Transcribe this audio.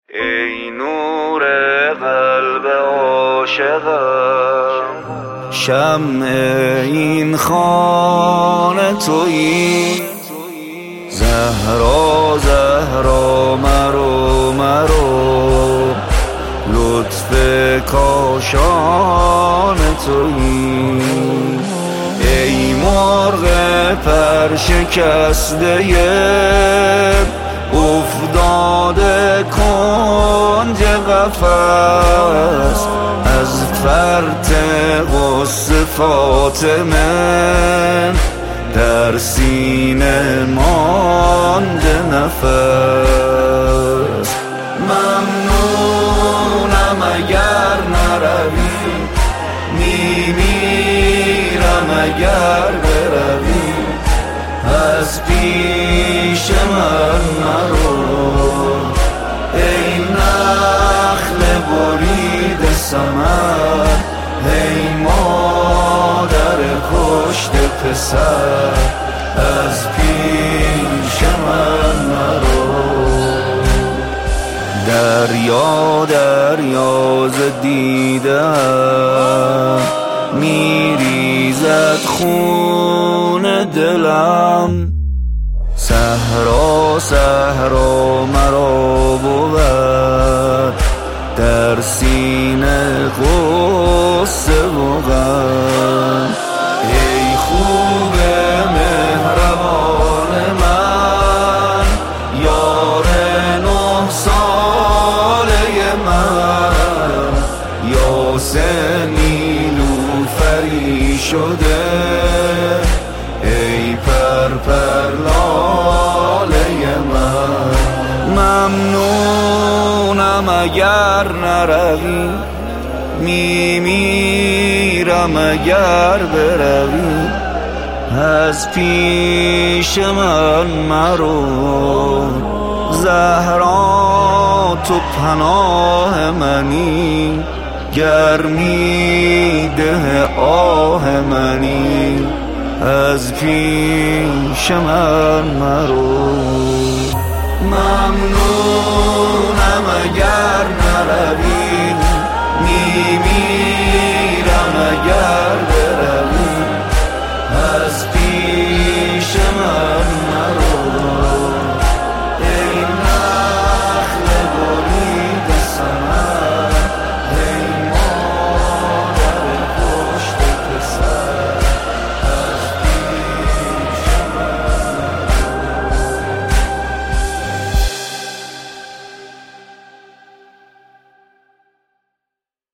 ای نور قلب عاشقم، شمع این خانه تویی. زهرا زهرا مرو مرو، لطف کاشان تویی. ای مرغ پر شکسته افتاده کنج قفس، از فرط غصه فاطمه در سینه مانده نفس. ممنونم اگر نروی، میمیرم اگر بروی. از پیش من مرو، ای نخل برید ثمر، ای مادر کشت پسر. از پیش من مرو. دریا دریا ز دیدم میریزد خون دلم. صحرا صحرا مرا بود در سینه غصه و غم. ای خوب مهربان من، یار 9 ساله من. یاس نیلوفری شده، ای پرپر لاله من. ممنونم اگر نروی، میمیرم اگر بروی. از پیش من مرو. زهرا تو پناه منی، گرمی ده آه منی. از پیش من مرو. ممنون